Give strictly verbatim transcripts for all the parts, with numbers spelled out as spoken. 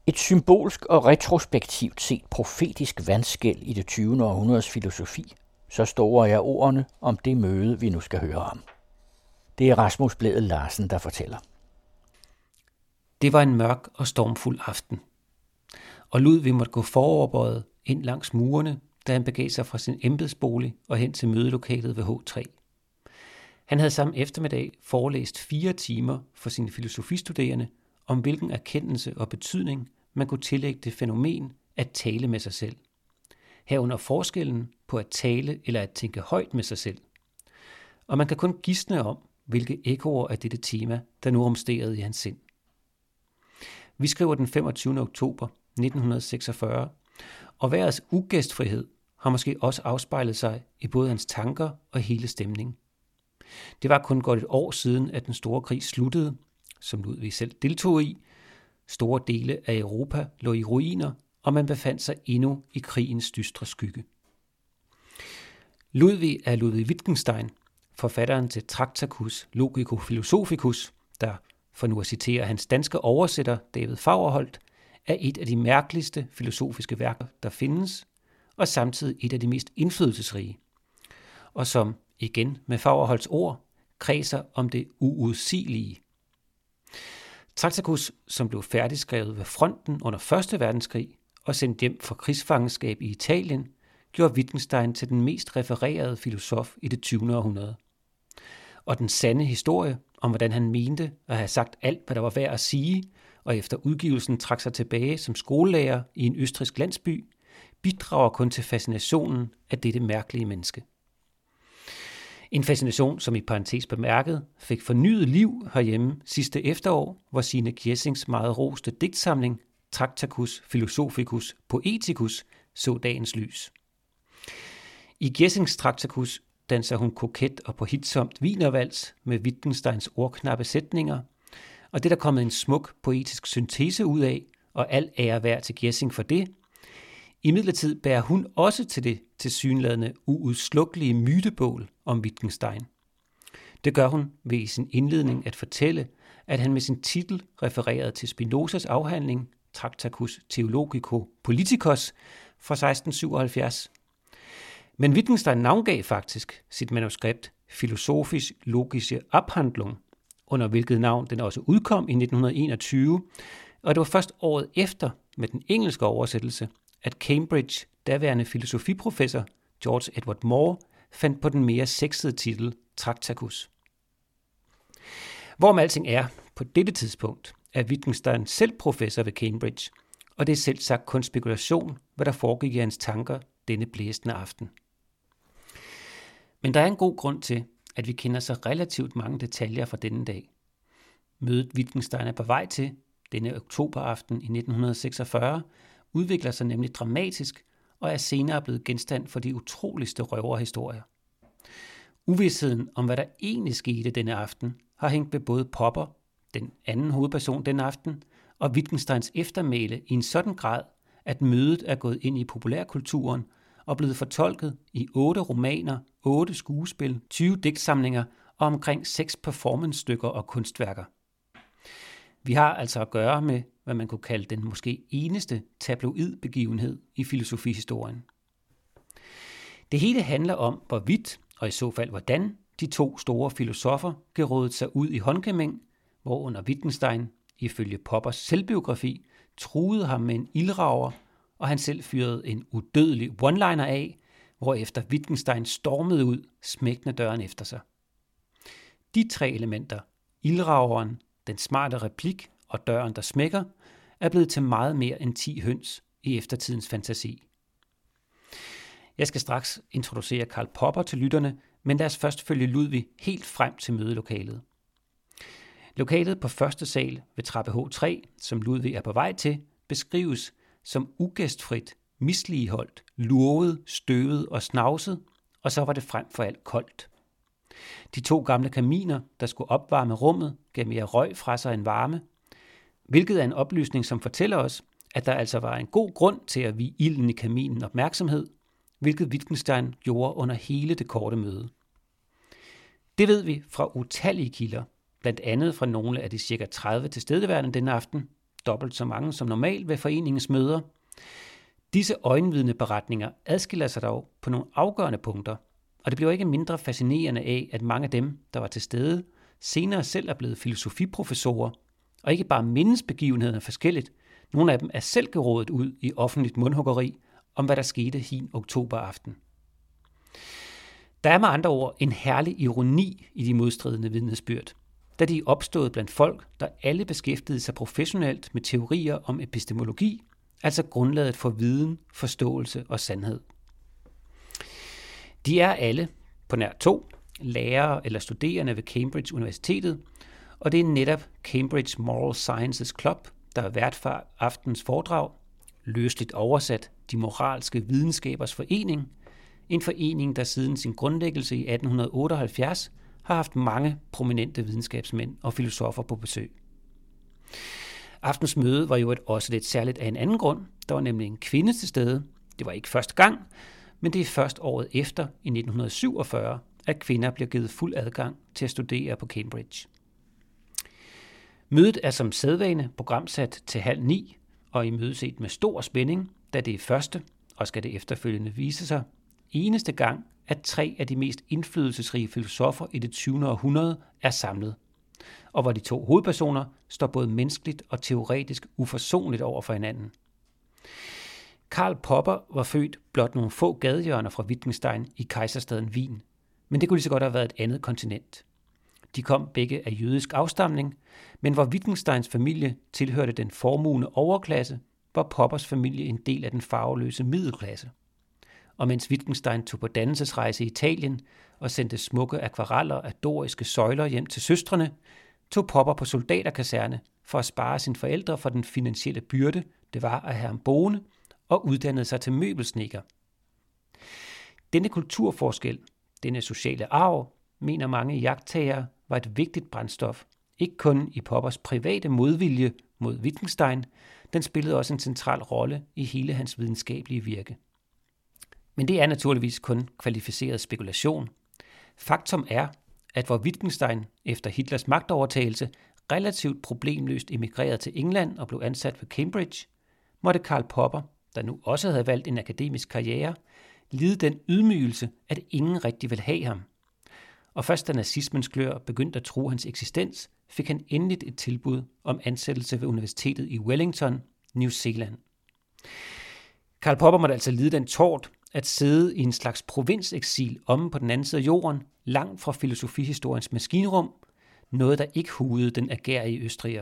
Et symbolsk og retrospektivt set profetisk vandskæl i det tyvende århundredes filosofi, så store er ordene om det møde, vi nu skal høre om. Det er Rasmus Blædel Larsen, der fortæller. Det var en mørk og stormfuld aften, og Ludvig måtte gå foroverbøjet ind langs murene, da han begav sig fra sin embedsbolig og hen til mødelokalet ved H tre. Han havde samme eftermiddag forelæst fire timer for sine filosofistuderende om hvilken erkendelse og betydning man kunne tillægge det fænomen at tale med sig selv. Herunder forskellen på at tale eller at tænke højt med sig selv. Og man kan kun gisne om, hvilke ekkoer af dette tema, der nu rumsterede i hans sind. Vi skriver den femogtyvende oktober nitten seksogfyrre, og vejrets ugæstfrihed har måske også afspejlet sig i både hans tanker og hele stemningen. Det var kun godt et år siden, at den store krig sluttede, som Ludvig selv deltog i. Store dele af Europa lå i ruiner, og man befandt sig endnu i krigens dystre skygge. Ludvig er Ludwig Wittgenstein, forfatteren til Tractatus Logico Philosophicus, der, for nu at citere hans danske oversætter David Faurholt, er et af de mærkeligste filosofiske værker, der findes, og samtidig et af de mest indflydelsesrige, og som, igen med Faurholts ord, kredser om det uudsigelige. Tractatus, som blev færdigskrevet ved fronten under første verdenskrig og sendt hjem for krigsfangenskab i Italien, gjorde Wittgenstein til den mest refererede filosof i det tyvende århundrede. Og den sande historie om, hvordan han mente at have sagt alt, hvad der var værd at sige, og efter udgivelsen trak sig tilbage som skolelærer i en østrigsk landsby, bidrager kun til fascinationen af dette mærkelige menneske. En fascination, som i parentes bemærket, fik fornyet liv herhjemme sidste efterår, hvor Signe Giesings meget roste digtsamling Tractatus Philosophicus Poeticus så dagens lys. I Giesings Tractatus danser hun koket og på hitsomt wienervals med Wittgensteins ordknappe sætninger, og det er der kommet en smuk poetisk syntese ud af, og al ære værd til Giesing for det. Imidlertid bærer hun også til det tilsyneladende uudslukkelige mytebål om Wittgenstein. Det gør hun ved i sin indledning at fortælle, at han med sin titel refererede til Spinozas afhandling Tractatus Theologico Politikos fra seksten syvoghalvfjerds. Men Wittgenstein navngav faktisk sit manuskript Philosophisch-logische Abhandlung, under hvilket navn den også udkom i nitten enogtyve, og det var først året efter med den engelske oversættelse, at Cambridge daværende filosofiprofessor George Edward Moore fandt på den mere sexede titel Tractatus. Hvorom alting er, på dette tidspunkt er Wittgenstein selv professor ved Cambridge, og det er selv sagt kun spekulation, hvad der foregik i hans tanker denne blæsende aften. Men der er en god grund til, at vi kender så relativt mange detaljer fra denne dag. Mødet Wittgenstein er på vej til, denne oktoberaften i nitten seksogfyrre, udvikler sig nemlig dramatisk og er senere blevet genstand for de utroligste røverhistorier. Uvidsheden om, hvad der egentlig skete denne aften, har hængt ved både Popper, den anden hovedperson den aften, og Wittgensteins eftermæle i en sådan grad, at mødet er gået ind i populærkulturen og blevet fortolket i otte romaner, otte skuespil, tyve digtsamlinger og omkring seks performancestykker og kunstværker. Vi har altså at gøre med, hvad man kunne kalde den måske eneste tabloid-begivenhed i filosofihistorien. Det hele handler om, hvorvidt, og i så fald hvordan, de to store filosofer gerådede sig ud i håndgemæng, hvorunder Wittgenstein, ifølge Poppers selvbiografi, truede ham med en ildrager, og han selv fyrede en udødelig one-liner af, hvorefter Wittgenstein stormede ud, smækkende døren efter sig. De tre elementer, ildrageren, den smarte replik og døren, der smækker, er blevet til meget mere end ti høns i eftertidens fantasi. Jeg skal straks introducere Karl Popper til lytterne, men lad os først følge Ludvig helt frem til mødelokalet. Lokalet på første sal ved trappe H tre, som Ludvig er på vej til, beskrives som ugæstfrit, misligeholdt, lurvet, støvet og snavset, og så var det frem for alt koldt. De to gamle kaminer, der skulle opvarme rummet, gav mere røg fra sig end varme, hvilket er en oplysning, som fortæller os, at der altså var en god grund til at vie ilden i kaminen opmærksomhed, hvilket Wittgenstein gjorde under hele det korte møde. Det ved vi fra utallige kilder, blandt andet fra nogle af de cirka tredive tilstedeværende denne aften, dobbelt så mange som normalt ved foreningens møder. Disse øjenvidneberetninger adskiller sig dog på nogle afgørende punkter, og det bliver ikke mindre fascinerende af, at mange af dem, der var til stede, senere selv er blevet filosofiprofessorer, og ikke bare mindes begivenhederne forskelligt. Nogle af dem er selv gerådet ud i offentligt mundhuggeri om, hvad der skete hin oktoberaften. Der er med andre ord en herlig ironi i de modstridende vidnesbyrd, da de er opstået blandt folk, der alle beskæftigede sig professionelt med teorier om epistemologi, altså grundlaget for viden, forståelse og sandhed. De er alle, på nær to, lærere eller studerende ved Cambridge Universitetet, og det er netop Cambridge Moral Sciences Club, der er vært for aftens foredrag, løsligt oversat De Moralske Videnskabers Forening, en forening, der siden sin grundlæggelse i atten otteoghalvfjerds har haft mange prominente videnskabsmænd og filosofer på besøg. Aftens møde var jo et også lidt særligt af en anden grund. Der var nemlig en kvinde til stede. Det var ikke første gang, men det er først året efter, i nitten syvogfyrre, at kvinder bliver givet fuld adgang til at studere på Cambridge. Mødet er som sædvane programsat til halv ni, og imødeset med stor spænding, da det er første, og skal det efterfølgende vise sig, eneste gang, at tre af de mest indflydelsesrige filosofer i det tyvende århundrede er samlet, og hvor de to hovedpersoner står både menneskeligt og teoretisk uforsonligt over for hinanden. Karl Popper var født blot nogle få gadehjørner fra Wittgenstein i kejserstaden Wien, men det kunne lige så godt have været et andet kontinent. De kom begge af jødisk afstamning, men hvor Wittgensteins familie tilhørte den formuende overklasse, var Poppers familie en del af den farveløse middelklasse. Og mens Wittgenstein tog på dannelsesrejse i Italien og sendte smukke akvareller af doriske søjler hjem til søstrene, tog Popper på soldaterkaserne for at spare sine forældre for den finansielle byrde, det var at have ham boende, og uddannede sig til møbelsnedker. Denne kulturforskel, denne sociale arv, mener mange iagttagere, var et vigtigt brændstof, ikke kun i Poppers private modvilje mod Wittgenstein, den spillede også en central rolle i hele hans videnskabelige virke. Men det er naturligvis kun kvalificeret spekulation. Faktum er, at hvor Wittgenstein efter Hitlers magtovertagelse relativt problemløst emigrerede til England og blev ansat ved Cambridge, måtte Karl Popper, der nu også havde valgt en akademisk karriere, lide den ydmygelse, at ingen rigtig ville have ham. Og først da nazismens klør begyndte at true hans eksistens, fik han endeligt et tilbud om ansættelse ved universitetet i Wellington, New Zealand. Karl Popper måtte altså lide den tort at sidde i en slags provinseksil omme på den anden side af jorden, langt fra filosofihistoriens maskinrum, noget der ikke hudede den agerige østriger.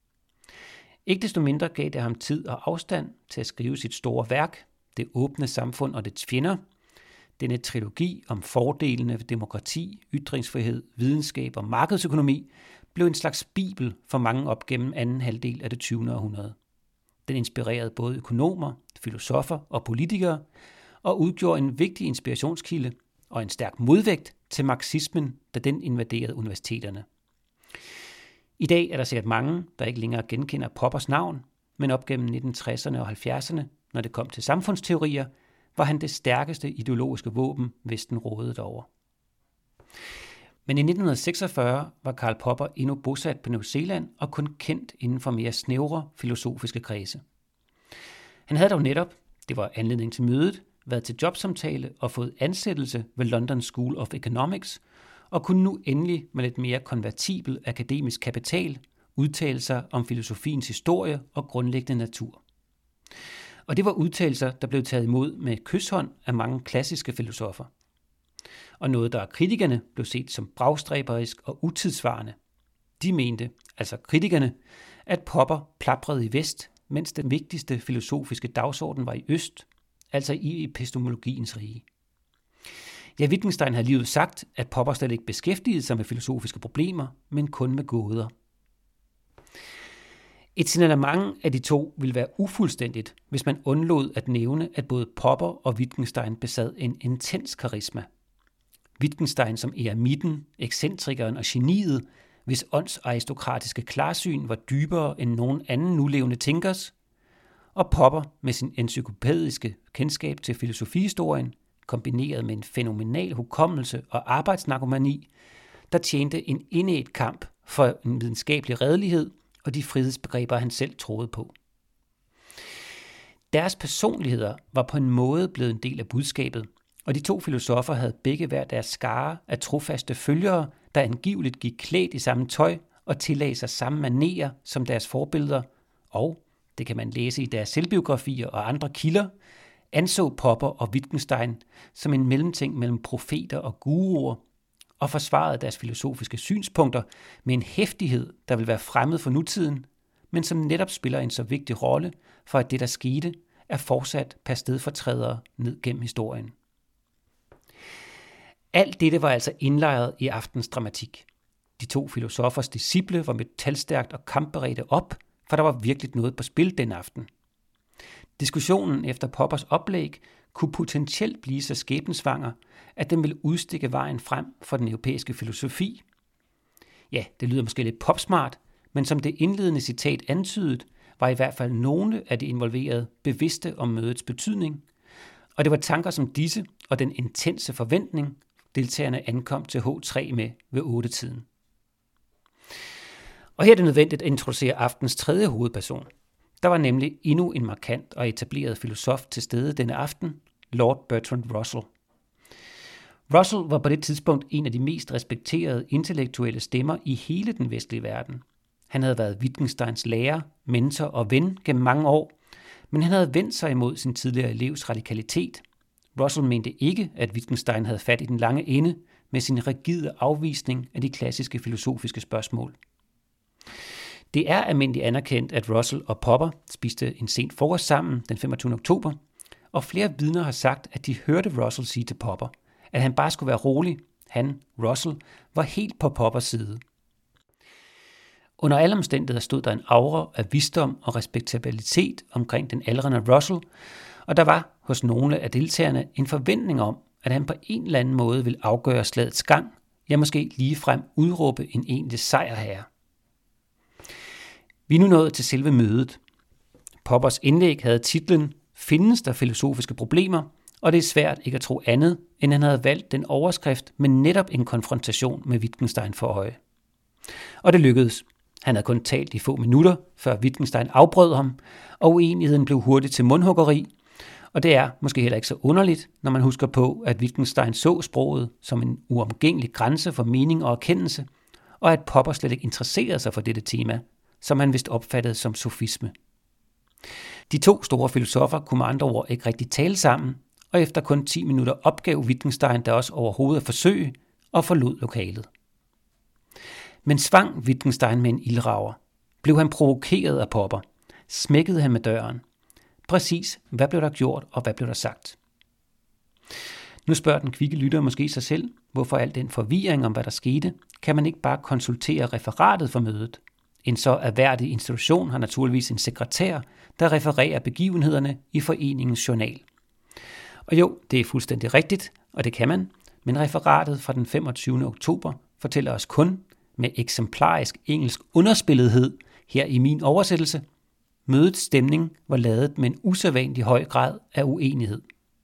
Ikke desto mindre gav det ham tid og afstand til at skrive sit store værk, Det åbne samfund og dets fjender. Denne trilogi om fordelene ved demokrati, ytringsfrihed, videnskab og markedsøkonomi blev en slags bibel for mange op gennem anden halvdel af det tyvende århundrede. Den inspirerede både økonomer, filosofer og politikere, og udgjorde en vigtig inspirationskilde og en stærk modvægt til marxismen, da den invaderede universiteterne. I dag er der sikkert mange, der ikke længere genkender Poppers navn, men op gennem nitten tresserne og halvfjerdserne, når det kom til samfundsteorier, var han det stærkeste ideologiske våben, Vesten rådede over. Men i nitten seksogfyrre var Karl Popper endnu bosat på New Zealand og kun kendt inden for mere snævre filosofiske kredse. Han havde dog netop, det var anledning til mødet, været til jobsamtale og fået ansættelse ved London School of Economics, og kunne nu endelig med lidt mere konvertibel akademisk kapital udtale sig om filosofiens historie og grundlæggende natur. Og det var udtalelser, der blev taget imod med kyshånd af mange klassiske filosofer. Og noget, der af kritikerne blev set som bragstræberisk og utidsvarende. De mente, altså kritikerne, at Popper plaprede i vest, mens den vigtigste filosofiske dagsorden var i øst, altså i epistemologiens rige. Ja, Wittgenstein havde livet sagt, at Popper slet ikke beskæftigede sig med filosofiske problemer, men kun med gåder. Et signalement af de to ville være ufuldstændigt, hvis man undlod at nævne, at både Popper og Wittgenstein besad en intens karisma. Wittgenstein som eremitten, ekscentrikeren og geniet, hvis åndsaristokratiske klarsyn var dybere end nogen anden nulevende tænkers, og Popper med sin encyklopædiske kendskab til filosofihistorien, kombineret med en fænomenal hukommelse og arbejdsnarkomani, der tjente en indædt kamp for en videnskabelig redelighed og de frihedsbegreber, han selv troede på. Deres personligheder var på en måde blevet en del af budskabet, og de to filosofer havde begge hver deres skare af trofaste følgere, der angiveligt gik klædt i samme tøj og tillagde sig samme manerer som deres forbilleder, og, det kan man læse i deres selvbiografier og andre kilder, anså Popper og Wittgenstein som en mellemting mellem profeter og guruer, og forsvarede deres filosofiske synspunkter med en heftighed, der vil være fremmed for nutiden, men som netop spiller en så vigtig rolle for, at det, der skete, er fortsat per stedfortrædere ned gennem historien. Alt dette var altså indlejret i aftens dramatik. De to filosofers disciple var metalstærkt og kampberedte op, for der var virkelig noget på spil den aften. Diskussionen efter Poppers oplæg kunne potentielt blive så skæbnesvanger, at den ville udstikke vejen frem for den europæiske filosofi. Ja, det lyder måske lidt popsmart, men som det indledende citat antydede, var i hvert fald nogle af de involverede bevidste om mødets betydning, og det var tanker som disse og den intense forventning, deltagerne ankom til H tre med ved otte-tiden. Og her er det nødvendigt at introducere aftens tredje hovedperson. Der var nemlig endnu en markant og etableret filosof til stede denne aften, Lord Bertrand Russell. Russell var på det tidspunkt en af de mest respekterede intellektuelle stemmer i hele den vestlige verden. Han havde været Wittgensteins lærer, mentor og ven gennem mange år, men han havde vendt sig imod sin tidligere elevs radikalitet. Russell mente ikke, at Wittgenstein havde fat i den lange ende med sin rigide afvisning af de klassiske filosofiske spørgsmål. Det er almindeligt anerkendt, at Russell og Popper spiste en sent frokost sammen den femogtyvende oktober, og flere vidner har sagt, at de hørte Russell sige til Popper, at han bare skulle være rolig. Han, Russell, var helt på Poppers side. Under alle omstændigheder stod der en aura af visdom og respektabilitet omkring den aldrende Russell, og der var hos nogle af deltagerne en forventning om, at han på en eller anden måde ville afgøre slagets gang, ja måske ligefrem udråbe en egentlig sejrherre. Vi er nu nået til selve mødet. Poppers indlæg havde titlen "Findes der filosofiske problemer?", og det er svært ikke at tro andet, end han havde valgt den overskrift med netop en konfrontation med Wittgenstein for øje. Og det lykkedes. Han havde kun talt i få minutter, før Wittgenstein afbrød ham, og uenigheden blev hurtigt til mundhuggeri, og det er måske heller ikke så underligt, når man husker på, at Wittgenstein så sproget som en uomgængelig grænse for mening og erkendelse, og at Popper slet ikke interesserede sig for dette tema, som han vist opfattede som sofisme. De to store filosofer kunne med andre ord ikke rigtig tale sammen, og efter kun ti minutter opgav Wittgenstein da også overhovedet at forsøge og forlod lokalet. Men svang Wittgenstein med en ildrager. Blev han provokeret af Popper? Smækkede han med døren? Præcis, hvad blev der gjort, og hvad blev der sagt? Nu spørger den kvikke lytter måske sig selv, hvorfor al den forvirring om, hvad der skete, kan man ikke bare konsultere referatet for mødet? En så erhverdig institution har naturligvis en sekretær, der refererer begivenhederne i foreningens journal. Og jo, det er fuldstændig rigtigt, og det kan man, men referatet fra den femogtyvende oktober fortæller os kun, med eksemplarisk engelsk underspillethed her i min oversættelse, mødets stemning var ladet med en usædvanlig høj grad af uenighed.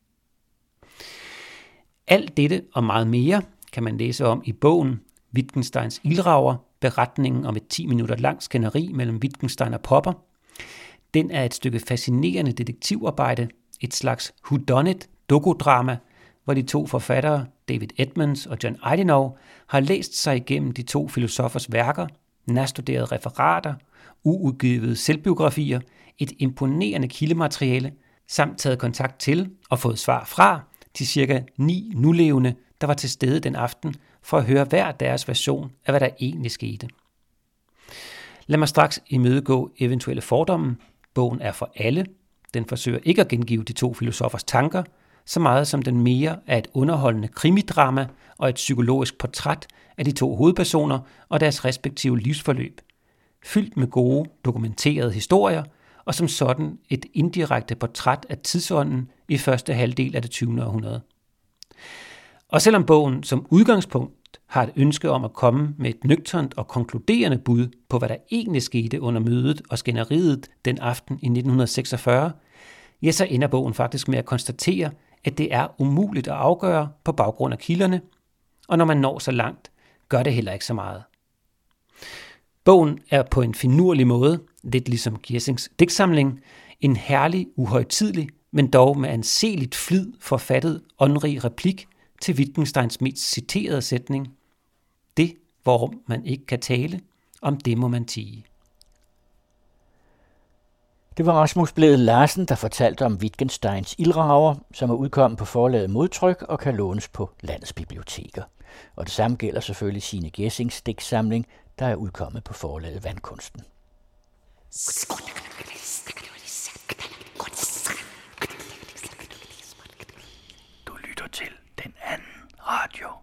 Alt dette og meget mere kan man læse om i bogen Wittgensteins ildrager, beretningen om et ti minutter langt skænderi mellem Wittgenstein og Popper. Den er et stykke fascinerende detektivarbejde, et slags whodunit dokudrama, hvor de to forfattere, David Edmonds og John Eidinow, har læst sig igennem de to filosofers værker, nærstuderede referater, uudgivede selvbiografier, et imponerende kildemateriale, samt taget kontakt til og fået svar fra de cirka ni nulevende, der var til stede den aften, for at høre hver deres version af, hvad der egentlig skete. Lad mig straks imødegå eventuelle fordomme. Bogen er for alle. Den forsøger ikke at gengive de to filosofers tanker, så meget som den mere er et underholdende krimidrama og et psykologisk portræt af de to hovedpersoner og deres respektive livsforløb, fyldt med gode, dokumenterede historier, og som sådan et indirekte portræt af tidsånden i første halvdel af det tyvende århundrede. Og selvom bogen som udgangspunkt har et ønske om at komme med et nøgternt og konkluderende bud på, hvad der egentlig skete under mødet og skænderiet den aften i nitten seksogfyrre, ja, så ender bogen faktisk med at konstatere, at det er umuligt at afgøre på baggrund af kilderne, og når man når så langt, gør det heller ikke så meget. Bogen er på en finurlig måde, lidt ligesom Gjersings digtsamling, en herlig, uhøjtidelig, men dog med anseligt flid forfattet åndrig replik til Wittgensteins mest citerede sætning: det, hvorom man ikke kan tale, om det må man tie. Det var Rasmus Blædel Larsen, der fortalte om Wittgensteins Ilddrager, som er udkommet på forlaget Modtryk og kan lånes på landets biblioteker. Og det samme gælder selvfølgelig Signe Gjersings digtsamling, der er udkommet på forlaget Vandkunsten.